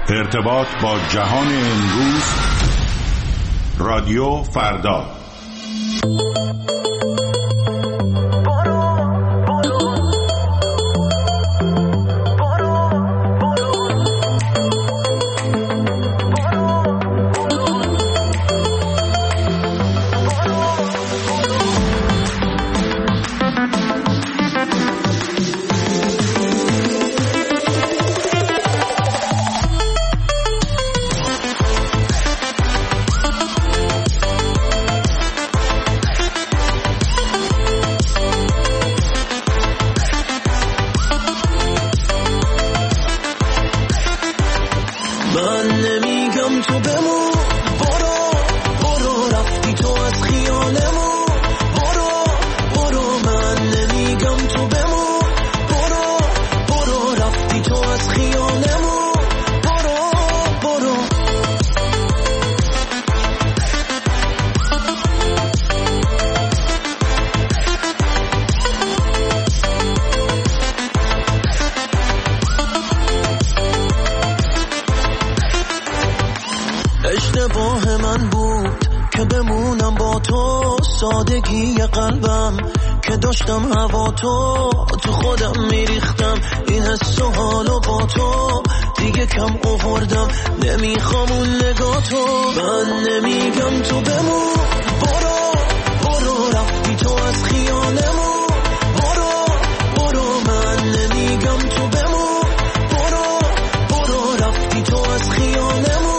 ارتباط با جهان امروز، رادیو فردا. اشتباه من بود که بمونم با تو، سادگی قلبم که داشتم هوا تو خودم میریختم، این حس و حالو با تو دیگه کم آوردم، نمیخوام اون نگاه تو. من نمیگم تو بمون، برو رفتی تو از خیالمون، برو من نمیگم تو بمون، برو رفتی تو از خیالمون.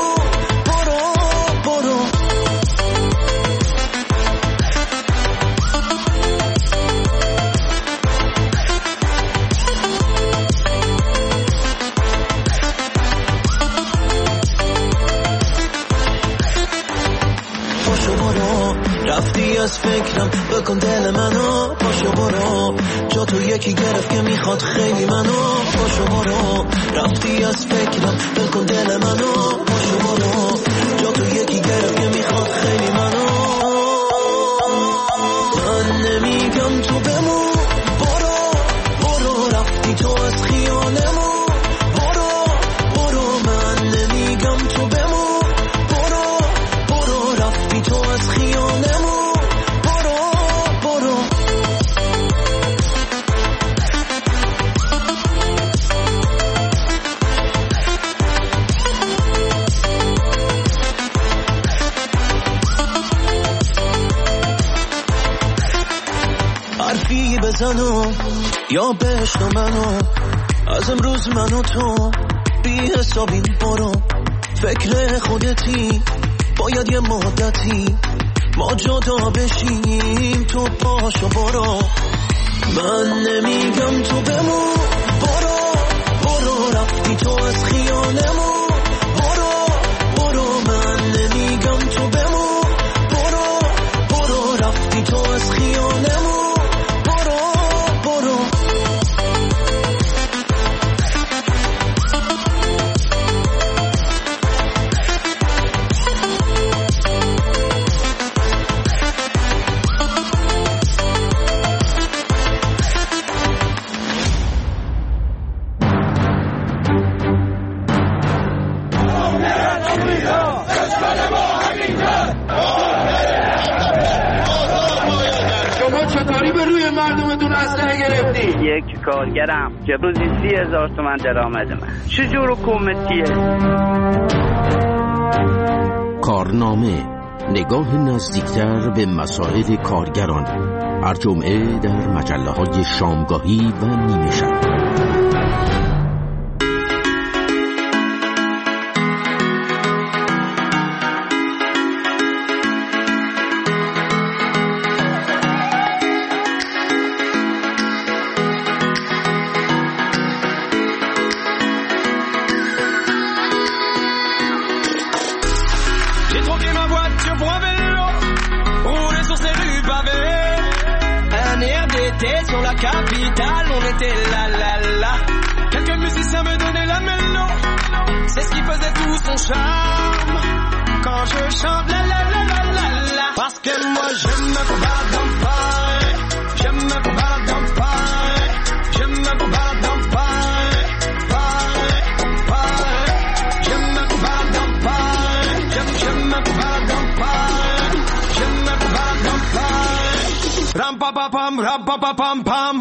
رفتی از فکرم، بکن دل منو، پاشو برو، جا تو یکی گرفت که میخواد خیلی منو، پاشو برو. رفتی از فکرم، بکن دل منو، پاشو برو، جا تو یکی گرفت که میخواد خیلی منو. من نمیگم تو بمون، برو رفتی تو از خیالمون، برو من نمیگم تو بمون، برو رفتی تو از خیالمون. حرفی بزنو یا بهشت منو، از امروز منو تو بی حسابی، برو فکر خودتی، باید یه مدتی ما جدا بشیم، تو پاشو برو. من نمیگم تو بمون، برو رفتی تو از خیالمون، برو من نمیگم تو بمون، برو رفتی تو از خیالمون. یک کارگرم که روزی 30,000 تومان درآمد من، چجور حکومتیه؟ کارنامه، نگاه نزدیکتر به مسائل کارگران، هر جمعه در مجله‌های شامگاهی و نیمه شب. Sur la capitale, on était là, là, là. Quelques musiciens me donnaient la mélo. C'est ce qui faisait tout son charme. Quand je chante la, la, la, la, la, la. Parce que moi je me balade dans Paris. Je me balade dans Paris. Je me balade dans Paris. Paris, Paris. Je me pam ra pa pam pam.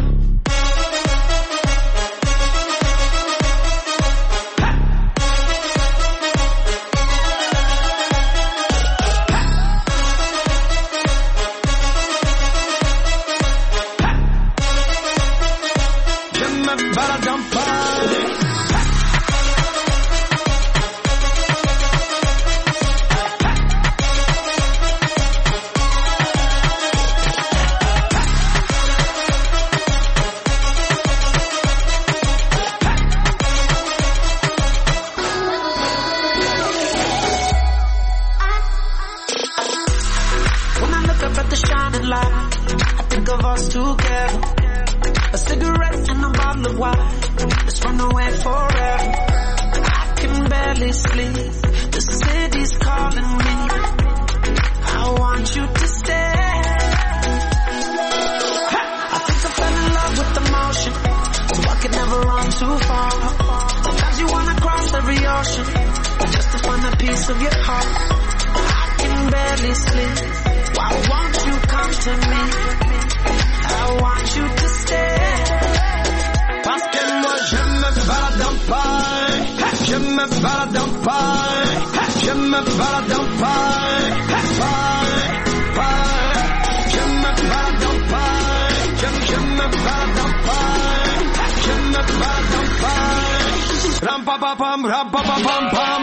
Ram pa pa pam ram pa pa pam pam.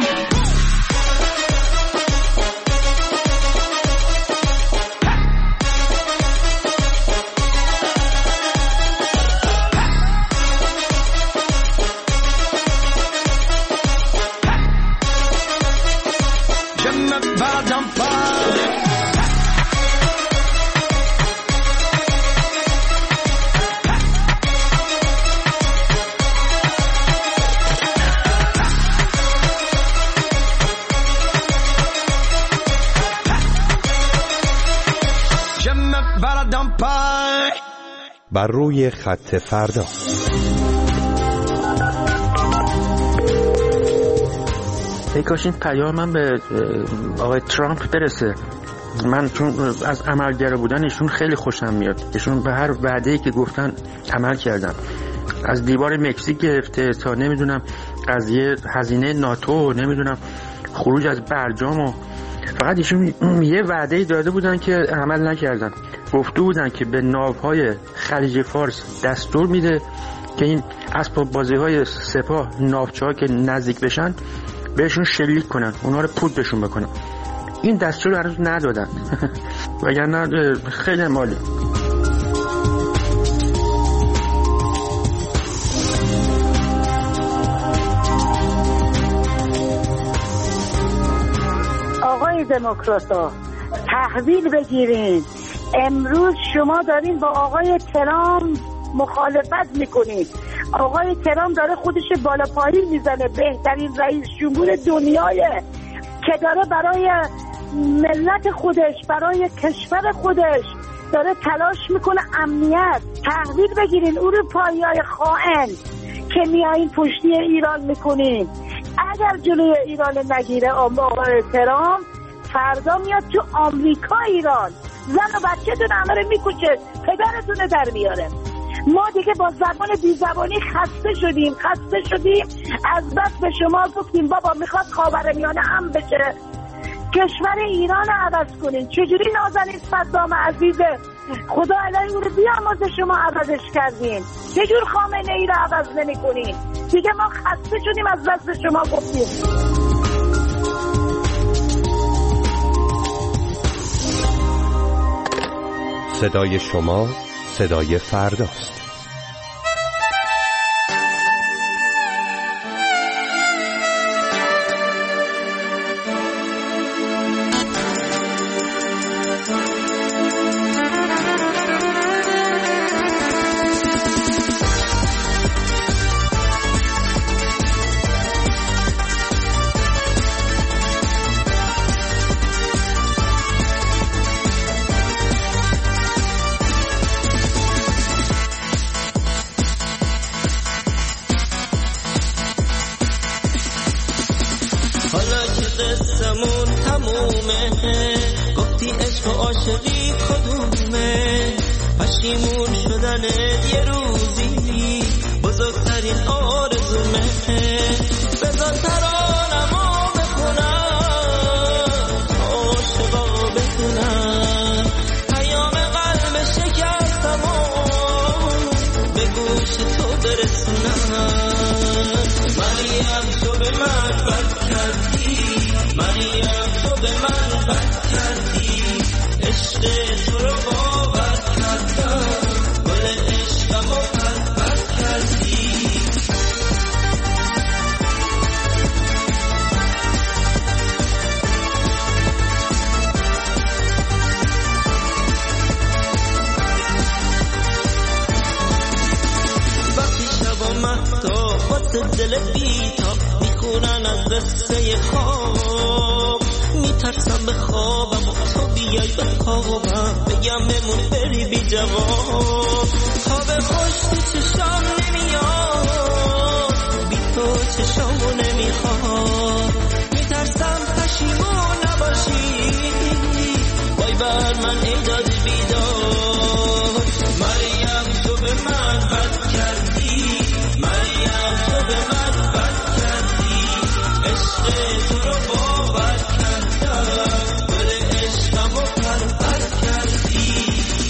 بر روی خط فردا. ای کاش این پیام من به آقای ترامپ برسه. من چون از عملگرا بودن ایشون خیلی خوشم میاد. ایشون به هر وعده‌ای که گفتن عمل کردن. از دیوار مکزیک گرفته تا نمیدونم قضیه هزینه ناتو، نمیدونم خروج از برجام، و فقط ایشون یه وعده‌ای داده بودن که عمل نکردن. گفته بودن که به ناوهای خلیج فارس دستور میده که این اسباب بازی‌های سپاه ناوچه‌ها که نزدیک بشن بهشون شلیک کنن، اونا رو پود بهشون بکنن. این دستور رو هنوز ندادن وگرنه خیلی مالی. آقای دموکرات‌ها تحویل بگیرین. امروز شما دارین با آقای ترامپ مخالفت میکنید. آقای ترامپ داره خودش بالا پایین میزنه، بهترین رئیس جمهور دنیایه که داره برای ملت خودش، برای کشور خودش داره تلاش میکنه امنیت. تحویل بگیرین اروپایی‌های خائن که میایین پشتی ایران میکنین. اگر جلوی ایران نگیره آقای ترامپ، فردا میاد تو آمریکا ایران، زن و بچه‌تون همه رو میکشه، پدرتون در میاره. ما دیگه با زبان بیزبانی خسته شدیم. از بس به شما گفتیم بابا میخواد خاورمیانه هم بشه، کشور ایران رو عوض کنین. چجوری نازنین صدام عزیز خدا علیه او رو بیامرزه شما عوضش کردین؟ چجور خامنه ای رو عوض نمی کنین؟ دیگه ما خسته شدیم از بس به شما گفتیم. صدای شما صدای فرداست. گفتی عشق و عاشقی کدومه، پشیمون شدن یه روزی بزرگترین آرزومه. بذار ترانمو بخونم عاشقا بخونم پیام قلب شکستمو به گوش تو برسونم. مریم تو به من بد کردی، مریم تو به من بد کردی، عشق تو رو باور کردم، گل عشقمو بد کردی. وقتی شبا مهتا واسه دل بیتا میخونن از قصه خواب، میترسم به خوابم و تو بیای به خوابم بگم بمون بری بی جواب. خواب خوش تو چشام نمیاد، بی تو چشامو نمیخواد، میترسم پشیمون نباشی وای بر من ایداد بیداد. مریم تو به من بد کردی، مریم تو به من بد کردی، عشق تو رو باور کردم، گل عشقمو پرپر کردی.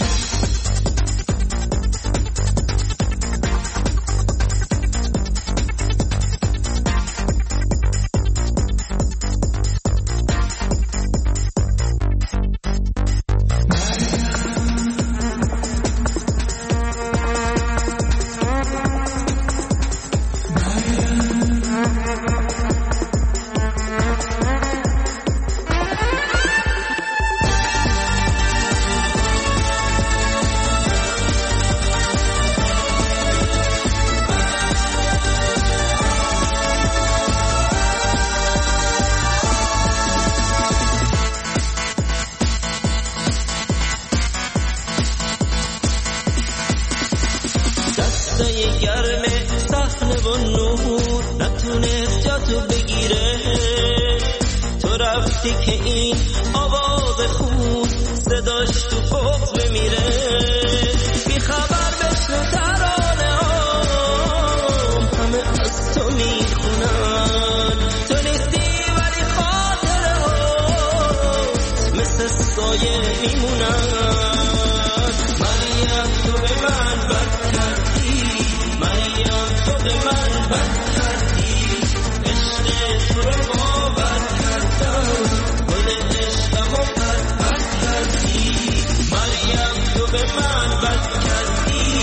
دستای گرم صحنه و نور نتونست جاتو بگیره، تو رفتی که این آواز خون صداش تو فوق بمیره. بی خبر بشنو ترانه هم همه از تو میخونن، تو نیستی ولی خاطره ها مثل سایه میمونن. مریم تو به من بد کردی، مریم تو به من بد کردی، عشق تو رو باور کردم، گل عشقمو پرپر کردی. مریم تو به من بد کردی،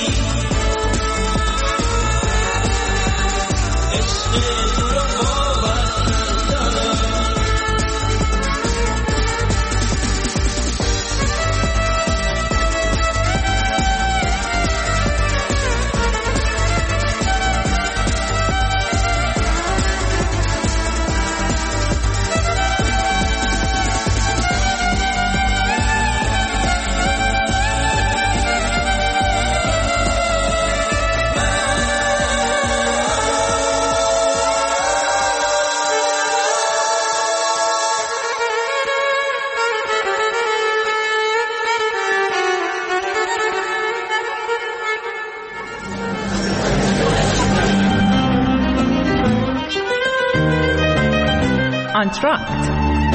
عشق تو رو باور کردم. آنتراکت.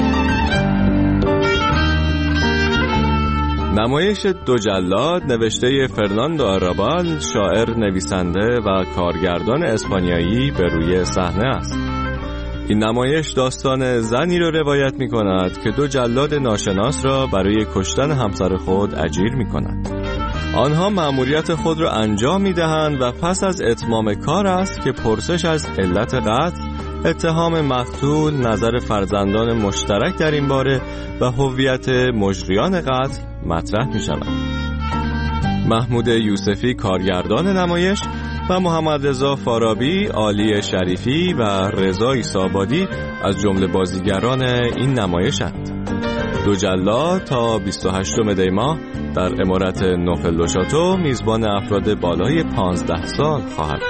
نمایش دو جلاد نوشته فرناندو آرابال، شاعر، نویسنده و کارگردان اسپانیایی، به روی صحنه است. این نمایش داستان زنی را روایت می کند که دو جلاد ناشناس را برای کشتن همسر خود اجیر می کند. آنها مأموریت خود را انجام می دهند و پس از اتمام کار است که پرسش از علت قتل، اتهام مقتول، نظر فرزندان مشترک در این باره و هویت مجریان قتل مطرح می شود. محمود یوسفی کارگردان نمایش و محمد رضا فارابی، علی شریفی و رضا عیسی‌آبادی از جمله بازیگران این نمایش‌اند. دو جلاد تا 28 دی ماه در عمارت نوفل دو شاتو میزبان افراد بالای 15 سال خواهد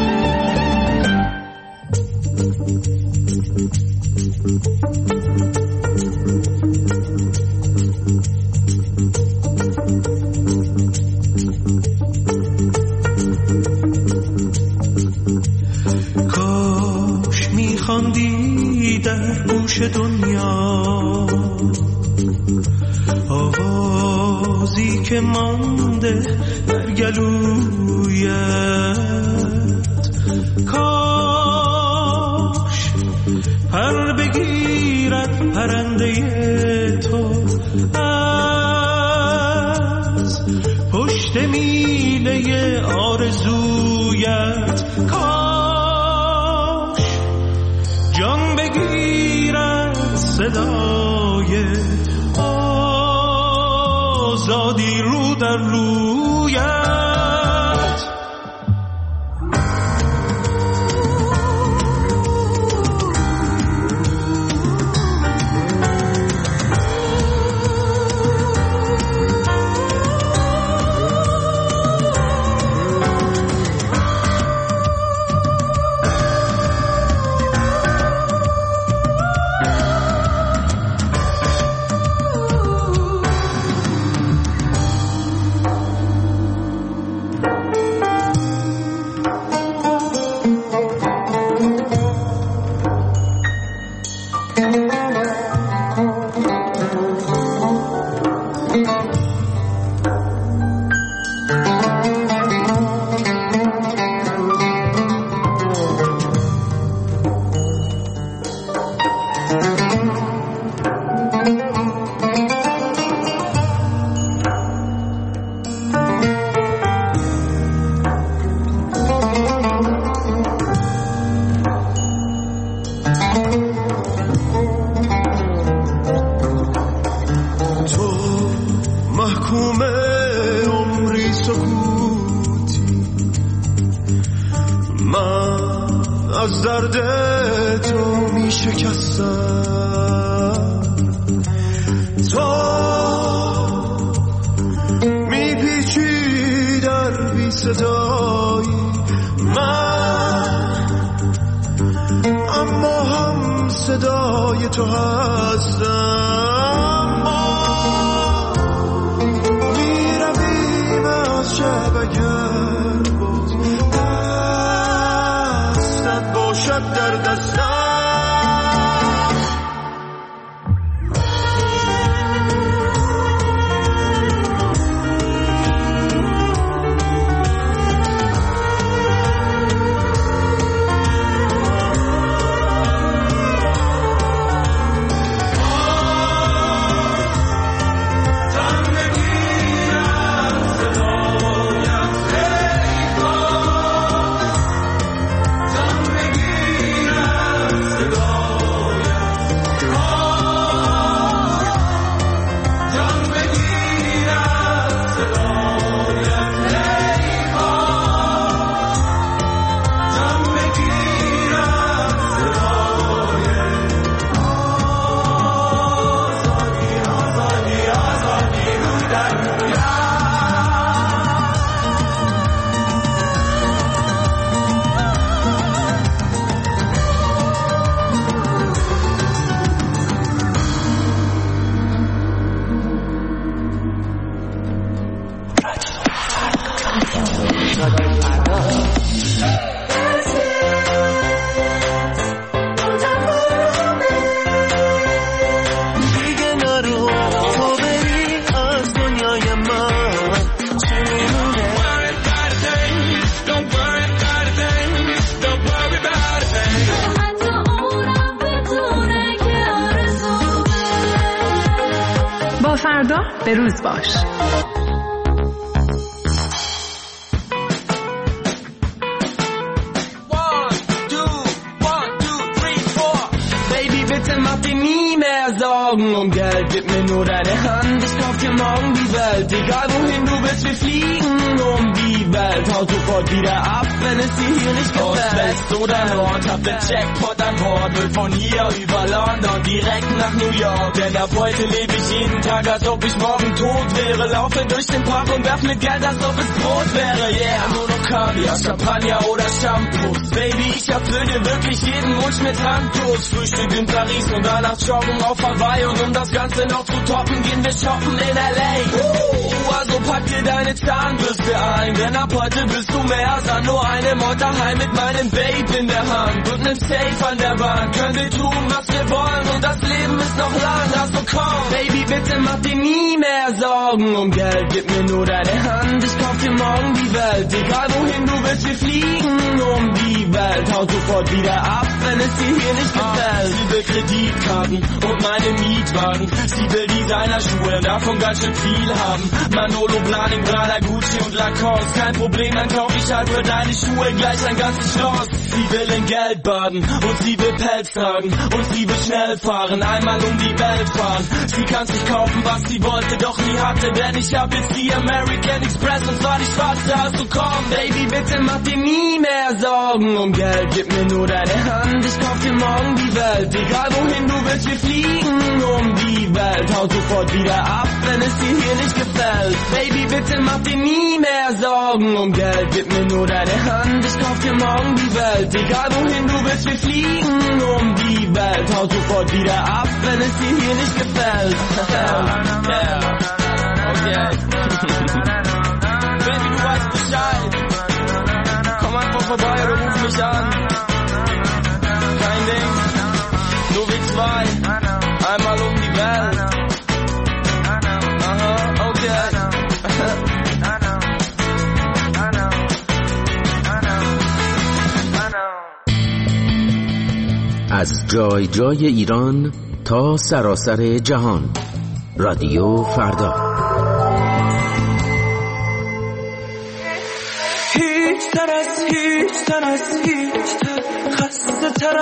بود. در گلویت. کاش پر بگیرد پرنده تو از پشت میله آرزویت. کاش جان بگیرد صدای آزادی رو در رویت. از درد تو می شکستم، تو می پیچی در بی صدایی من، اما هم صدای تو هستم. ما می رویم از شب اگر باز دستت باشد در دستم. فردا به روز باش. Und Geld, gib mir nur deine Hand, ich kauf dir morgen die Welt. Egal wohin du willst, wir fliegen um die Welt. Haut sofort wieder ab, wenn es dir hier nicht gefällt. Ost, West oder Nord, hab den Jackpot an Bord. Will von hier über London direkt nach New York. Denn ab heute lebe ich jeden Tag, als ob ich morgen tot wäre. Laufe durch den Park und werf mit Geld, als ob es Brot wäre. Yeah, nur noch Kaviar, Champagner oder Shampoos. Baby, ich erfülle wirklich jeden Wunsch mit Handtuch. Frühstück in Paris und danach joggen auf Hawaii. Und um das Ganze noch zu toppen, gehen wir shoppen in L.A. Also pack dir deine Zahnbürste ein, denn ab heute bist du mehr als nur eine Mod daheim mit meinem Babe in der Hand und nem Safe an der Wand. Können wir tun, was wir wollen und das Leben ist noch lang. Also komm, Baby, bitte mach dir nie mehr Sorgen um Geld. Gib mir nur deine Hand, ich kauf dir morgen die Welt. Egal wohin du willst, wir fliegen um die Welt. Hau sofort wieder ab, wenn es dir hier nicht gefällt. Sie will Kreditkarten und meine Mietwagen. Sie will Designerschuhe, davon ganz schön viel haben. Manolo, Blahnik, Prada, Gucci und Lacoste. Kein Problem, dann kauf ich halt für deine Schuhe gleich ein ganzes Schloss. Sie will in Geld baden und sie will Pelz tragen und sie will schnell fahren, einmal um die Welt fahren. Sie kann sich kaufen, was sie wollte, doch nie hatte, denn ich hab jetzt die American Express und zwar die schwarze. Also komm, Baby, bitte mach dir nie mehr Sorgen um Geld. Gib mir nur deine Hand, ich kauf dir morgen die Welt. Egal wohin du willst, wir fliegen um die Welt. Hau sofort wieder ab, wenn es dir hier nicht gefällt. Baby, bitte mach dir nie mehr Sorgen um Geld. Gib mir nur deine Hand, ich kauf dir morgen die Welt. Egal wohin du willst, wir fliegen um die Welt. Hau sofort wieder ab, wenn es dir hier nicht gefällt. Okay. Baby, du weißt Bescheid. Komm einfach vorbei oder ruf mich an. Kein Ding, nur wir zwei. Einmal um die Welt. Aha, okay. از جای جای ایران تا سراسر جهان. رادیو فردا. هیچ تر از هیچ تر خسته تر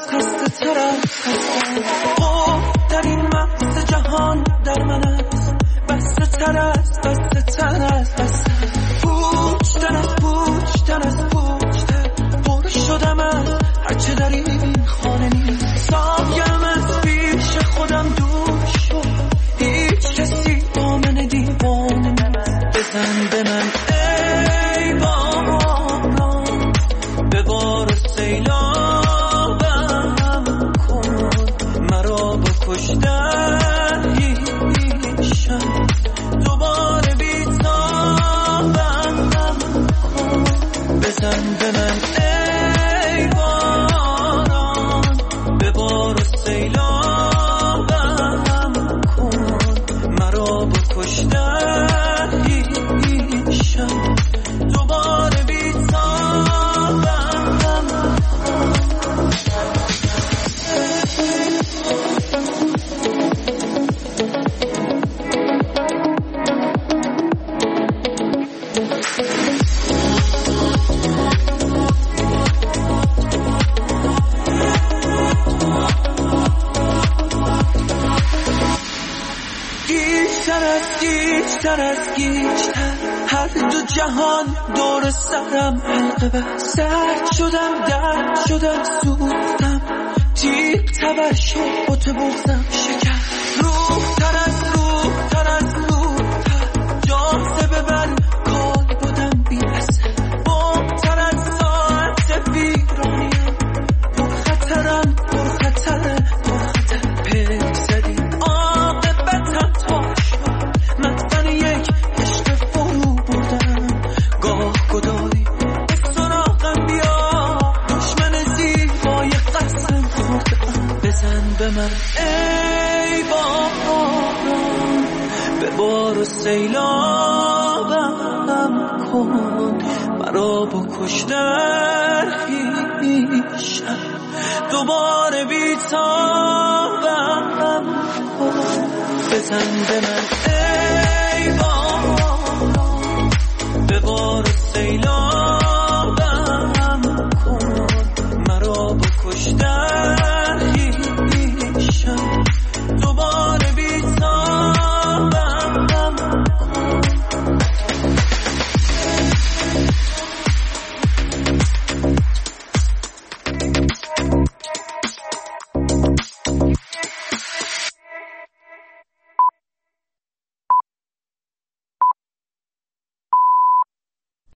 در این مغز جهان در من است بسته تر است پوچ تر از پر شدم از هرچه در این خانه نیست سایم از پیش خودم دور شد هیچ کسی با من دیوانه نیست بزن به من ای باران ببار و سیلابم کن مرا بکشتن هیشم دوباره بیتابم کن بزن به من ای باران ببار و سیلابم کن مرا بکشتن هیشم دوباره بیتابم گیجتر هر دو جهان دور سرم حلقه بست سرد شدم درد شدم سوختم تیغ تبر شد بوت بغزم شکر روح تر از جاذبه بر کال بودم بی اثر بمتر از ساعت ویرانیم پرخطرم پک زدی عاقبتم تا شد مدفن یک عشق فرو بردم گاه گداری به سراغم بیا دشمن زیبای قسم خوردم بزن به من ای باران ببار و سیلابم کن مرا بکش در هیشم دوباره بیتابم کن بزن به من ای باران ببار و سیلابم